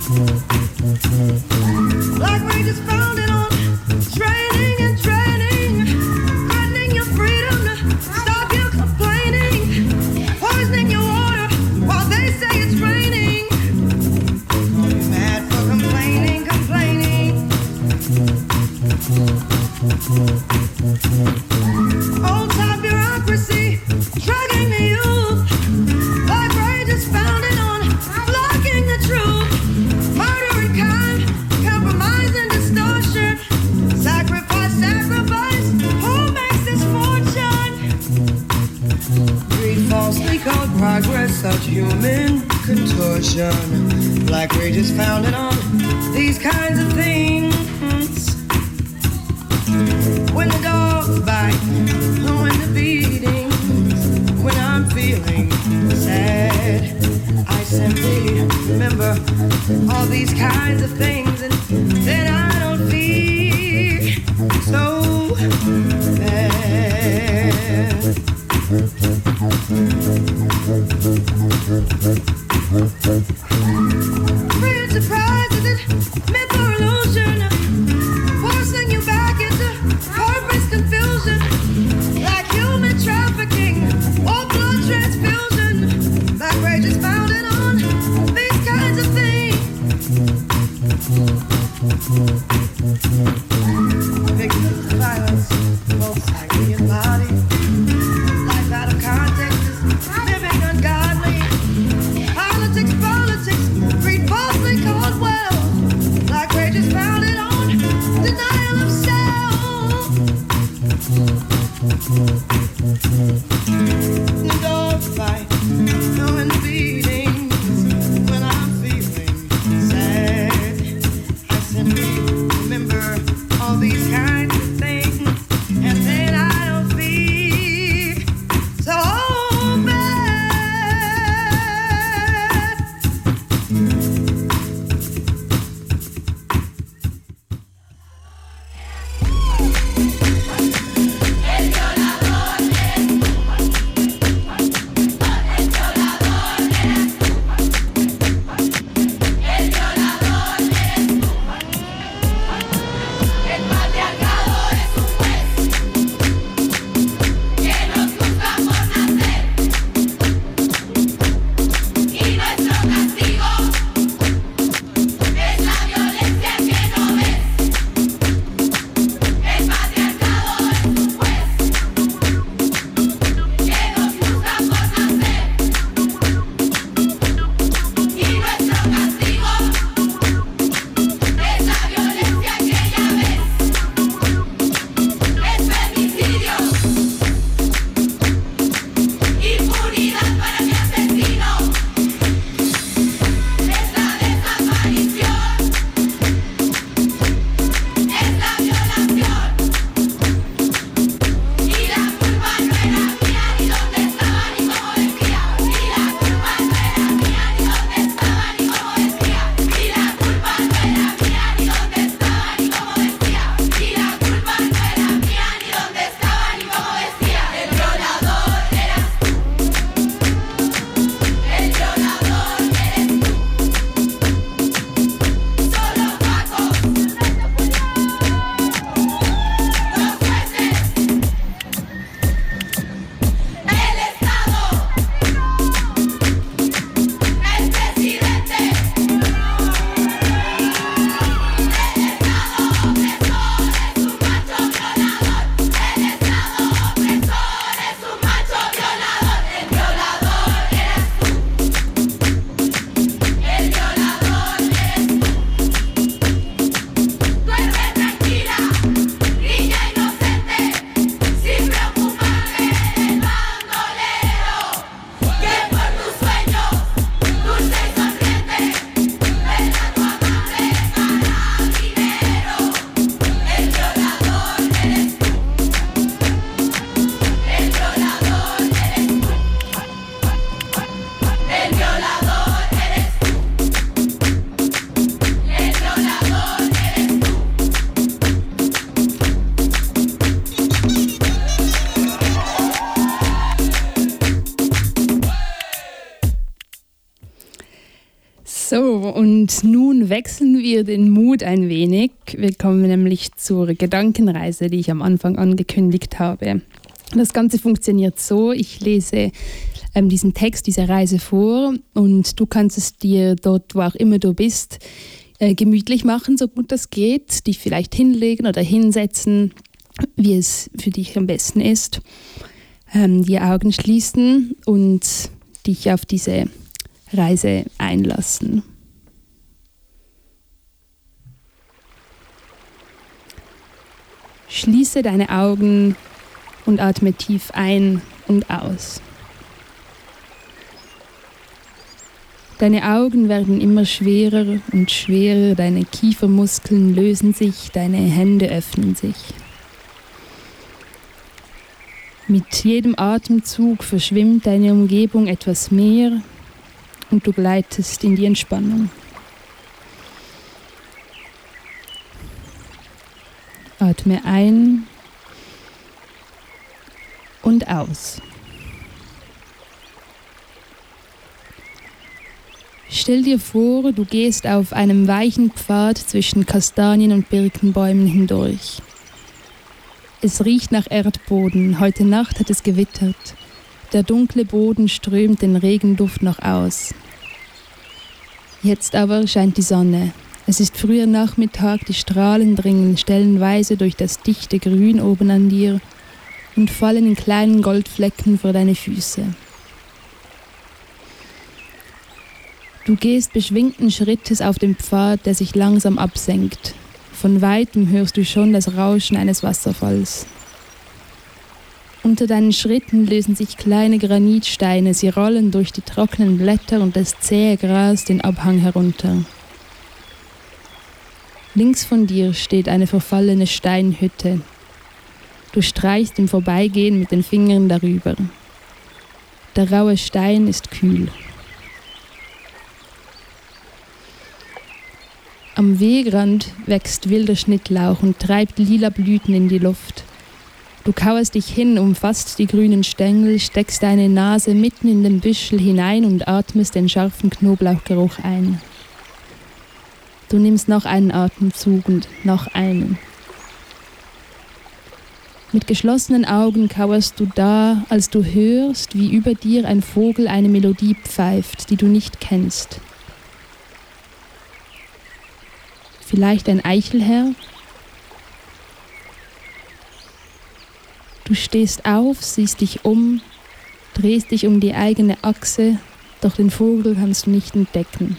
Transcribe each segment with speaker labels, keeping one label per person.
Speaker 1: Like we just found it on training and training, threatening your freedom to stop you complaining, poisoning your water while they say it's raining. You're mad for complaining, complaining. Old time bureaucracy dragging the youth, like we just found it on blocking the truth. Murder and crime, compromise and distortion. Sacrifice, sacrifice, who makes this fortune? Greed falsely called progress, such human contortion. Like we just found it on these kinds of things. When the dogs bite, when the beatings, when I'm feeling sad, I simply remember all these kinds of things, and then I don't feel so bad. Free and surprise, is it myth or illusion? Forcing you back into purpose confusion, like human trafficking or blood transfusion. Like we just found it on these kinds of things. Victims of violence, both psyche and body. Life out of context is living ungodly. Politics, politics, greed falsely called wealth. Like we just found it on denial of self. The dogs bite, knowing the beatings. When I'm feeling sad, I simply remember all these kinds of things, and then I don't feel so bad.
Speaker 2: El violador Und nun wechseln wir den Mut ein wenig. Wir kommen nämlich zur Gedankenreise, die ich am Anfang angekündigt habe. Das Ganze funktioniert so, ich lese diesen Text, diese Reise vor und du kannst es dir dort, wo auch immer du bist, gemütlich machen, so gut das geht, dich vielleicht hinlegen oder hinsetzen, wie es für dich am besten ist, die Augen schließen und dich auf diese Reise einlassen. Schließe deine Augen und atme tief ein und aus. Deine Augen werden immer schwerer und schwerer, deine Kiefermuskeln lösen sich, deine Hände öffnen sich. Mit jedem Atemzug verschwimmt deine Umgebung etwas mehr und du gleitest in die Entspannung. Atme ein und aus. Stell dir vor, du gehst auf einem weichen Pfad zwischen Kastanien- und Birkenbäumen hindurch. Es riecht nach Erdboden, heute Nacht hat es gewittert. Der dunkle Boden strömt den Regenduft noch aus. Jetzt aber scheint die Sonne. Es ist früher Nachmittag, die Strahlen dringen stellenweise durch das dichte Grün oben an dir und fallen in kleinen Goldflecken vor deine Füße. Du gehst beschwingten Schrittes auf dem Pfad, der sich langsam absenkt. Von weitem hörst du schon das Rauschen eines Wasserfalls. Unter deinen Schritten lösen sich kleine Granitsteine, sie rollen durch die trockenen Blätter und das zähe Gras den Abhang herunter. Links von dir steht eine verfallene Steinhütte. Du streichst im Vorbeigehen mit den Fingern darüber. Der raue Stein ist kühl. Am Wegrand wächst wilder Schnittlauch und treibt lila Blüten in die Luft. Du kauerst dich hin, umfasst die grünen Stängel, steckst deine Nase mitten in den Büschel hinein und atmest den scharfen Knoblauchgeruch ein. Du nimmst noch einen Atemzug und noch einen. Mit geschlossenen Augen kauerst du da, als du hörst, wie über dir ein Vogel eine Melodie pfeift, die du nicht kennst. Vielleicht ein Eichelherr? Du stehst auf, siehst dich um, drehst dich um die eigene Achse, doch den Vogel kannst du nicht entdecken.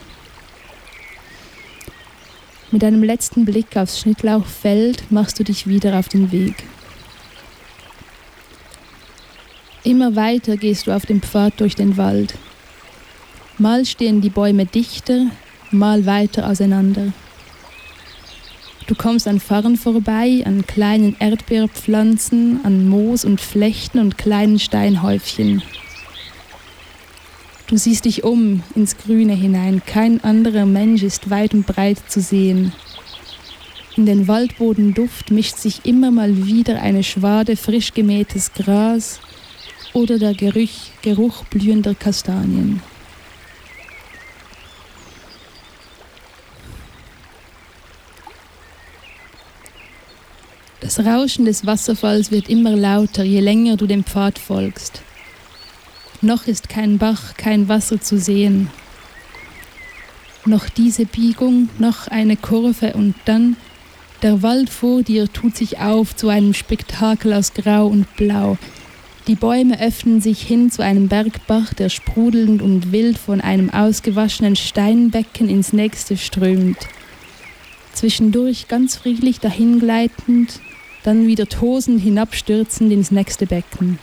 Speaker 2: Mit einem letzten Blick aufs Schnittlauchfeld machst du dich wieder auf den Weg. Immer weiter gehst du auf dem Pfad durch den Wald. Mal stehen die Bäume dichter, mal weiter auseinander. Du kommst an Farren vorbei, an kleinen Erdbeerpflanzen, an Moos und Flechten und kleinen Steinhäufchen. Du siehst dich um ins Grüne hinein, kein anderer Mensch ist weit und breit zu sehen. In den Waldbodenduft mischt sich immer mal wieder eine Schwade frisch gemähtes Gras oder der Geruch blühender Kastanien. Das Rauschen des Wasserfalls wird immer lauter, je länger du dem Pfad folgst. Noch ist kein Bach, kein Wasser zu sehen. Noch diese Biegung, noch eine Kurve und dann der Wald vor dir tut sich auf zu einem Spektakel aus Grau und Blau. Die Bäume öffnen sich hin zu einem Bergbach, der sprudelnd und wild von einem ausgewaschenen Steinbecken ins nächste strömt. Zwischendurch ganz friedlich dahingleitend, dann wieder tosend hinabstürzend ins nächste Becken.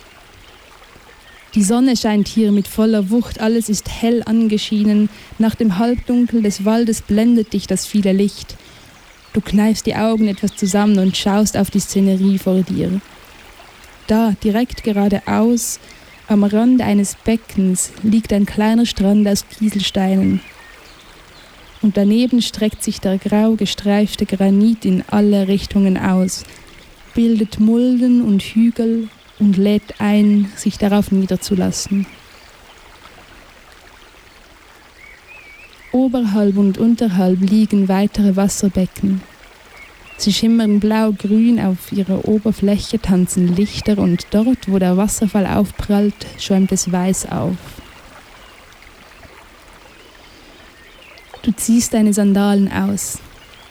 Speaker 2: Die Sonne scheint hier mit voller Wucht, alles ist hell angeschienen, nach dem Halbdunkel des Waldes blendet dich das viele Licht. Du kneifst die Augen etwas zusammen und schaust auf die Szenerie vor dir. Da, direkt geradeaus, am Rand eines Beckens, liegt ein kleiner Strand aus Kieselsteinen. Und daneben streckt sich der grau gestreifte Granit in alle Richtungen aus, bildet Mulden und Hügel und lädt ein, sich darauf niederzulassen. Oberhalb und unterhalb liegen weitere Wasserbecken. Sie schimmern blau-grün, auf ihrer Oberfläche tanzen Lichter und dort, wo der Wasserfall aufprallt, schäumt es weiß auf. Du ziehst deine Sandalen aus.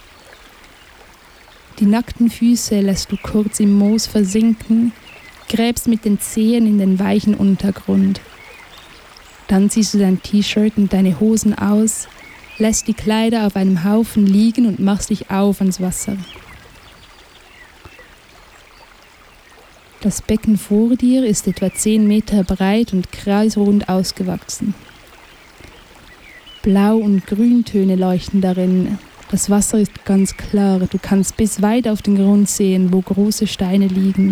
Speaker 2: Die nackten Füße lässt du kurz im Moos versinken, gräbst mit den Zehen in den weichen Untergrund. Dann ziehst du dein T-Shirt und deine Hosen aus, lässt die Kleider auf einem Haufen liegen und machst dich auf ans Wasser. Das Becken vor dir ist etwa 10 Meter breit und kreisrund ausgewachsen. Blau- und Grüntöne leuchten darin. Das Wasser ist ganz klar. Du kannst bis weit auf den Grund sehen, wo große Steine liegen.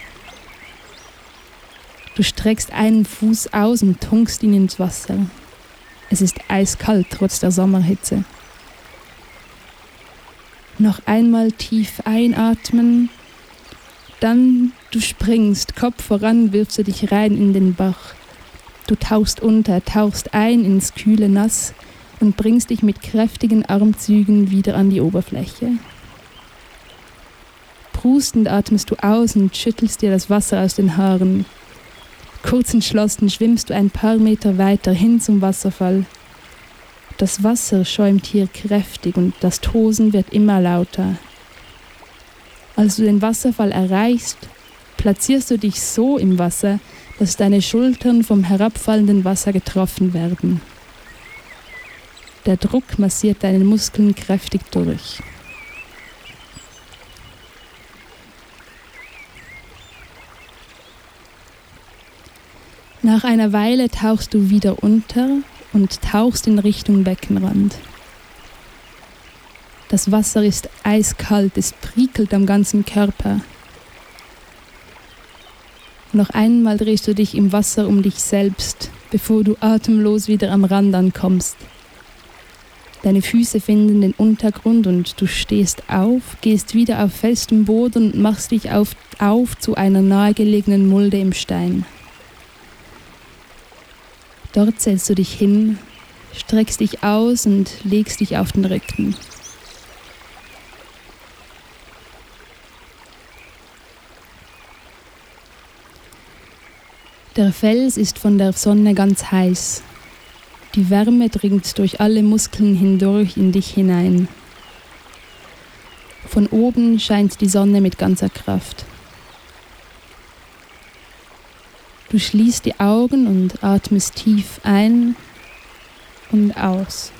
Speaker 2: Du streckst einen Fuß aus und tunkst ihn ins Wasser. Es ist eiskalt trotz der Sommerhitze. Noch einmal tief einatmen. Dann du springst, Kopf voran, wirfst du dich rein in den Bach. Du tauchst unter, tauchst ein ins kühle Nass und bringst dich mit kräftigen Armzügen wieder an die Oberfläche. Prustend atmest du aus und schüttelst dir das Wasser aus den Haaren. Kurz entschlossen schwimmst du ein paar Meter weiter hin zum Wasserfall. Das Wasser schäumt hier kräftig und das Tosen wird immer lauter. Als du den Wasserfall erreichst, platzierst du dich so im Wasser, dass deine Schultern vom herabfallenden Wasser getroffen werden. Der Druck massiert deine Muskeln kräftig durch. Nach einer Weile tauchst du wieder unter und tauchst in Richtung Beckenrand. Das Wasser ist eiskalt, es prickelt am ganzen Körper. Noch einmal drehst du dich im Wasser um dich selbst, bevor du atemlos wieder am Rand ankommst. Deine Füße finden den Untergrund und du stehst auf, gehst wieder auf festem Boden und machst dich auf zu einer nahegelegenen Mulde im Stein. Dort setzt du dich hin, streckst dich aus und legst dich auf den Rücken. Der Fels ist von der Sonne ganz heiß. Die Wärme dringt durch alle Muskeln hindurch in dich hinein. Von oben scheint die Sonne mit ganzer Kraft. Du schließt die Augen und atmest tief ein und aus.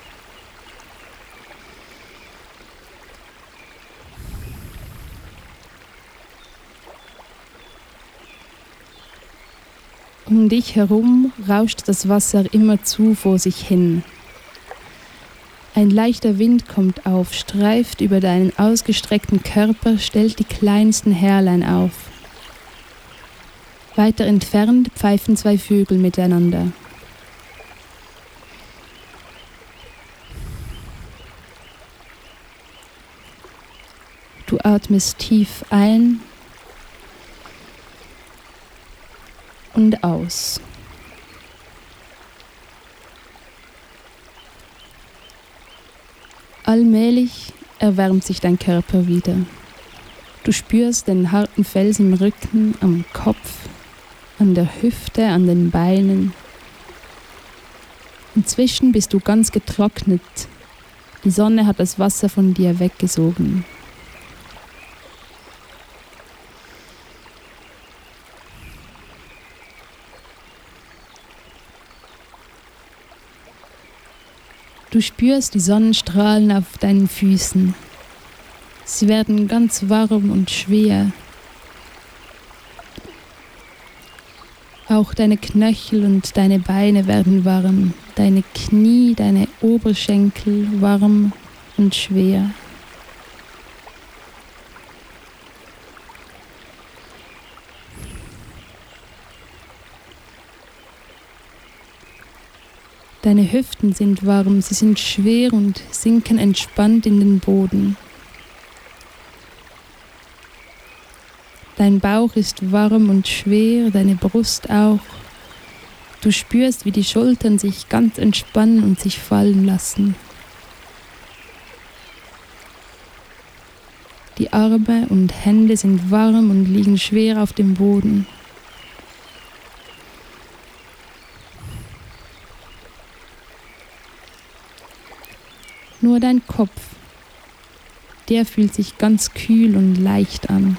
Speaker 2: Um dich herum rauscht das Wasser immerzu vor sich hin. Ein leichter Wind kommt auf, streift über deinen ausgestreckten Körper, stellt die kleinsten Härlein auf. Weiter entfernt pfeifen 2 Vögel miteinander. Du atmest tief ein und aus. Allmählich erwärmt sich dein Körper wieder. Du spürst den harten Fels im Rücken, am Kopf, an der Hüfte, an den Beinen. Inzwischen bist du ganz getrocknet. Die Sonne hat das Wasser von dir weggesogen. Du spürst die Sonnenstrahlen auf deinen Füßen. Sie werden ganz warm und schwer. Auch deine Knöchel und deine Beine werden warm, deine Knie, deine Oberschenkel warm und schwer. Deine Hüften sind warm, sie sind schwer und sinken entspannt in den Boden. Dein Bauch ist warm und schwer, deine Brust auch. Du spürst, wie die Schultern sich ganz entspannen und sich fallen lassen. Die Arme und Hände sind warm und liegen schwer auf dem Boden. Nur dein Kopf, der fühlt sich ganz kühl und leicht an.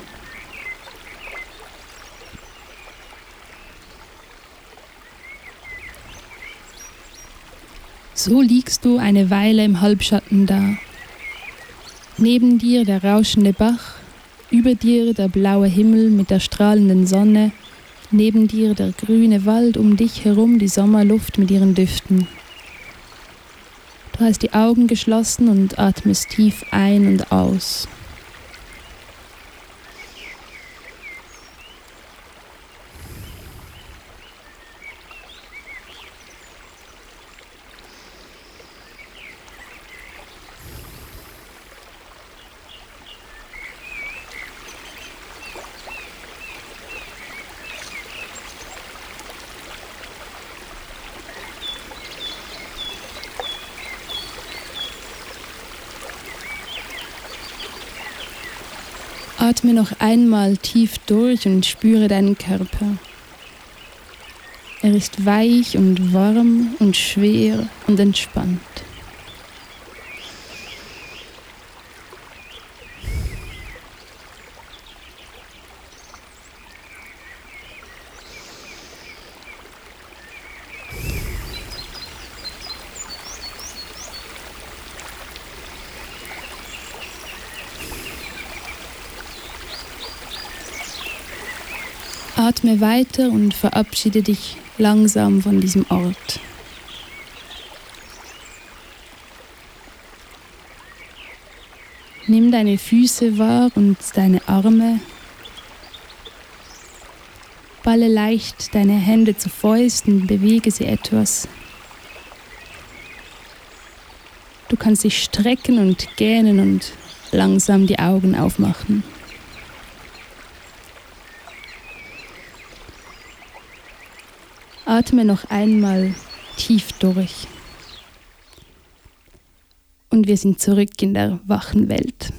Speaker 2: So liegst du eine Weile im Halbschatten da. Neben dir der rauschende Bach, über dir der blaue Himmel mit der strahlenden Sonne, neben dir der grüne Wald, um dich herum die Sommerluft mit ihren Düften. Du hast die Augen geschlossen und atmest tief ein und aus. Atme noch einmal tief durch und spüre deinen Körper. Er ist weich und warm und schwer und entspannt. Atme weiter und verabschiede dich langsam von diesem Ort. Nimm deine Füße wahr und deine Arme. Balle leicht deine Hände zu Fäusten, bewege sie etwas. Du kannst dich strecken und gähnen und langsam die Augen aufmachen. Atme noch einmal tief durch. Und wir sind zurück in der wachen Welt.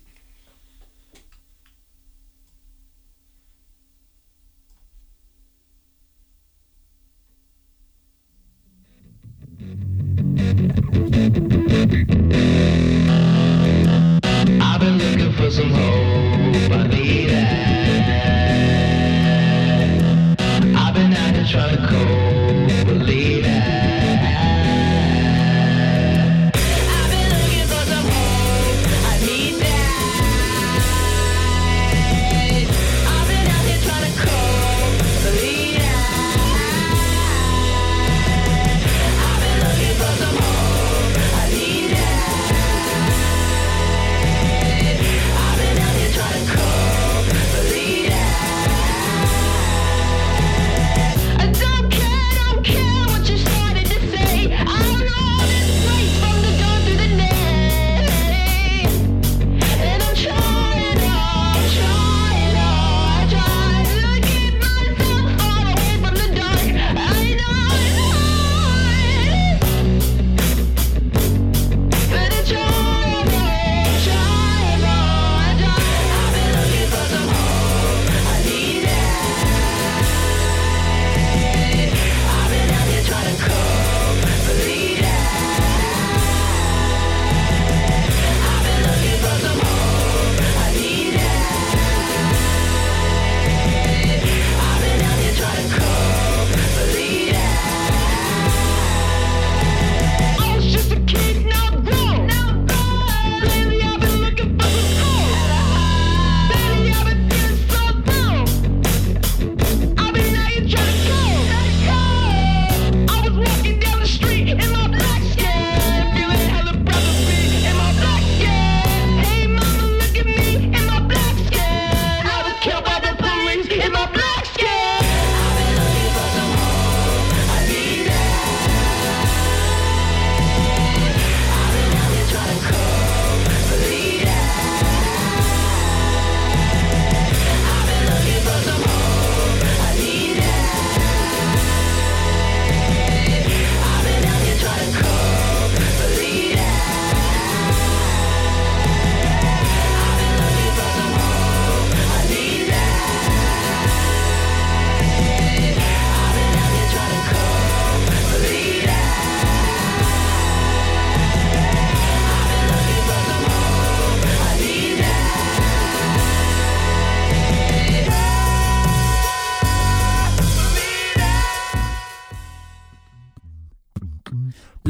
Speaker 3: I've been looking for some hope, I need it. I've been out here trying to cope, believe it. I've been looking for some hope, I need it.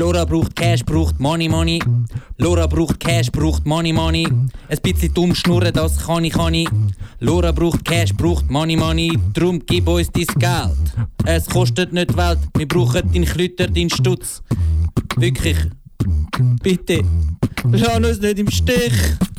Speaker 4: Lora braucht Cash, braucht Money, Money. Lora braucht Cash, braucht Money, Money. Ein bisschen dumm schnurren, das kann ich. Lora braucht Cash, braucht Money, Money. Drum gib uns dein Geld. Es kostet nicht Welt, wir brauchen deinen Klüter, deinen Stutz. Wirklich, bitte, lass uns nicht im Stich.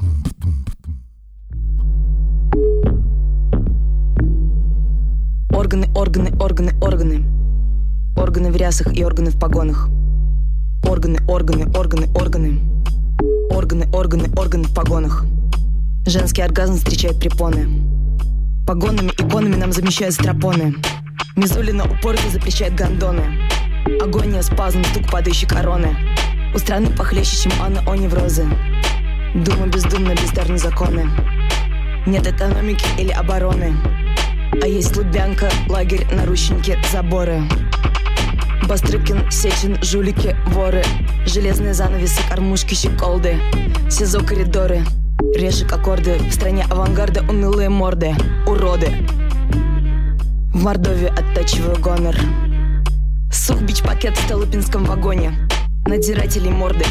Speaker 5: Органы, органы, органы, органы. Органы в рясах и органы в погонах. Органы, органы, органы, органы. Органы, органы, органы в погонах. Женский оргазм встречает препоны. Погонами, иконами нам замещают стропоны. Мизулина упорно запрещает гондоны. Агония, спазм, стук падающей короны. У страны похлеще, чем Анна о неврозы. Дума бездумно, бездарны законы. Нет экономики или обороны. А есть Лубянка, лагерь, наручники, заборы. Бастрыкин, Сечин, жулики, воры. Железные занавесы, кормушки, щеколды. СИЗО, коридоры, решек, аккорды. В стране авангарда унылые морды. Уроды. В Мордовии оттачиваю гонор. Сухбич-пакет в Столыпинском вагоне. Надзиратели морды.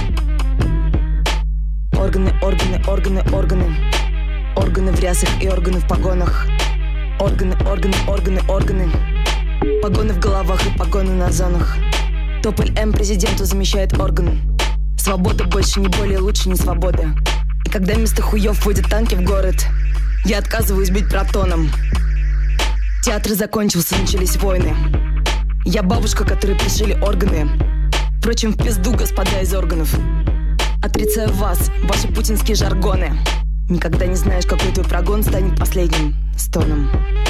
Speaker 5: Органы, органы, органы, органы. Органы в рясах и органы в погонах. Органы, органы, органы, органы. Погоны в головах и погоны на зонах. Тополь М президенту замещает орган. Свобода больше не более, лучше не свобода. И когда вместо хуев водят танки в город, я отказываюсь быть протоном. Театр закончился, начались войны. Я бабушка, которой пришили органы. Впрочем, в пизду, господа из органов. Отрицаю вас, ваши путинские жаргоны. Никогда не знаешь, какой твой прогон станет последним стоном.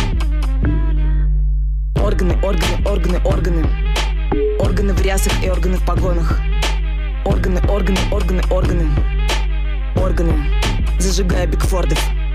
Speaker 5: Органы, органы, органы, органы. Органы в рясах и органы в погонах. Органы, органы, органы, органы. Органы, зажигая Бигфордов.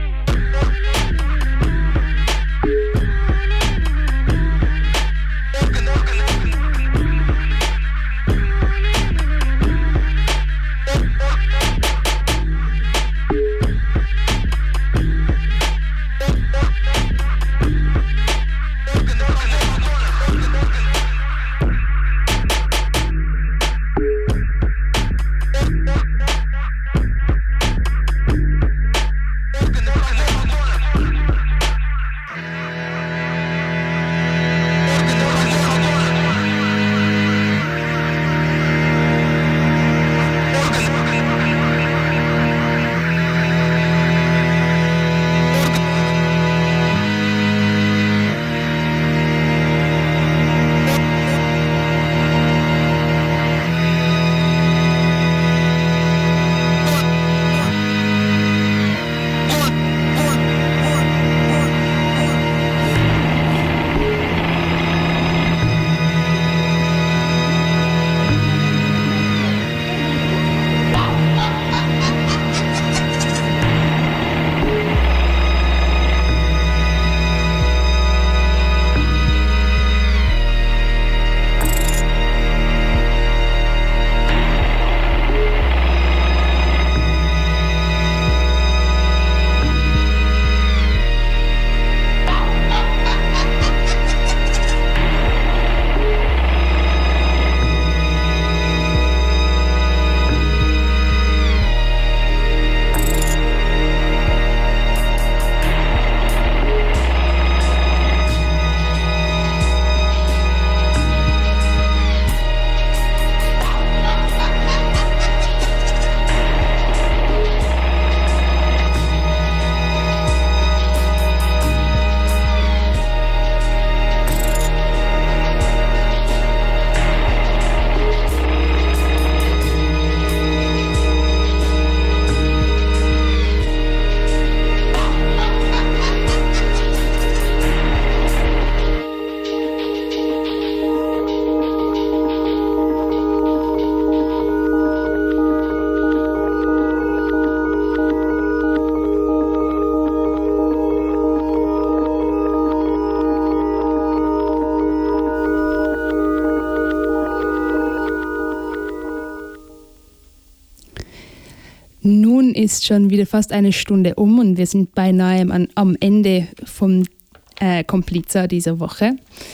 Speaker 2: Nun ist schon wieder fast eine Stunde um und wir sind beinahe am Ende vom Kompliza dieser Woche.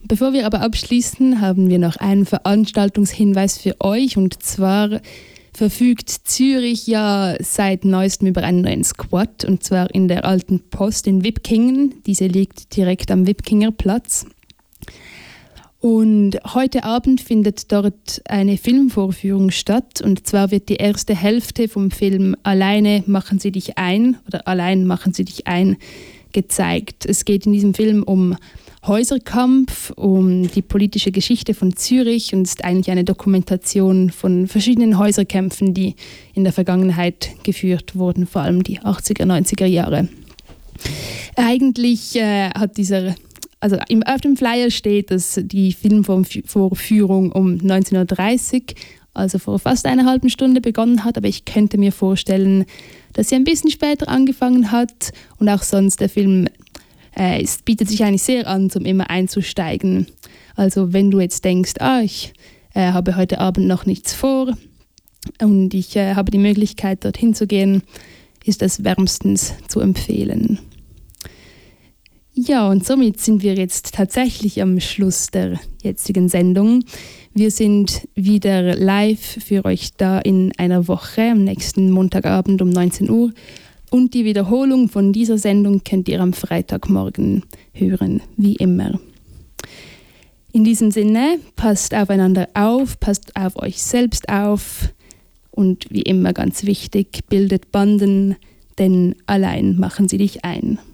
Speaker 2: Bevor wir aber abschließen, haben wir noch einen Veranstaltungshinweis für euch. Und zwar verfügt Zürich ja seit neuestem über einen neuen Squad, und zwar in der Alten Post in Wipkingen. Diese liegt direkt am Wipkinger Platz. Und heute Abend findet dort eine Filmvorführung statt. Und zwar wird die erste Hälfte vom Film Alleine machen Sie dich ein oder Allein machen Sie dich ein gezeigt. Es geht in diesem Film um Häuserkampf, um die politische Geschichte von Zürich und ist eigentlich eine Dokumentation von verschiedenen Häuserkämpfen, die in der Vergangenheit geführt wurden, vor allem die 80er, 90er Jahre. Eigentlich hat auf dem Flyer steht, dass die Filmvorführung um 19.30 Uhr, also vor fast einer halben Stunde begonnen hat, aber ich könnte mir vorstellen, dass sie ein bisschen später angefangen hat und auch sonst der Film bietet sich eigentlich sehr an, um immer einzusteigen. Also wenn du jetzt denkst, ich habe heute Abend noch nichts vor und ich habe die Möglichkeit, dorthin zu gehen, ist das wärmstens zu empfehlen. Ja, und somit sind wir jetzt tatsächlich am Schluss der jetzigen Sendung. Wir sind wieder live für euch da in einer Woche, am nächsten Montagabend um 19 Uhr. Und die Wiederholung von dieser Sendung könnt ihr am Freitagmorgen hören, wie immer. In diesem Sinne, passt aufeinander auf, passt auf euch selbst auf und wie immer ganz wichtig, bildet Banden, denn allein machen sie dich ein.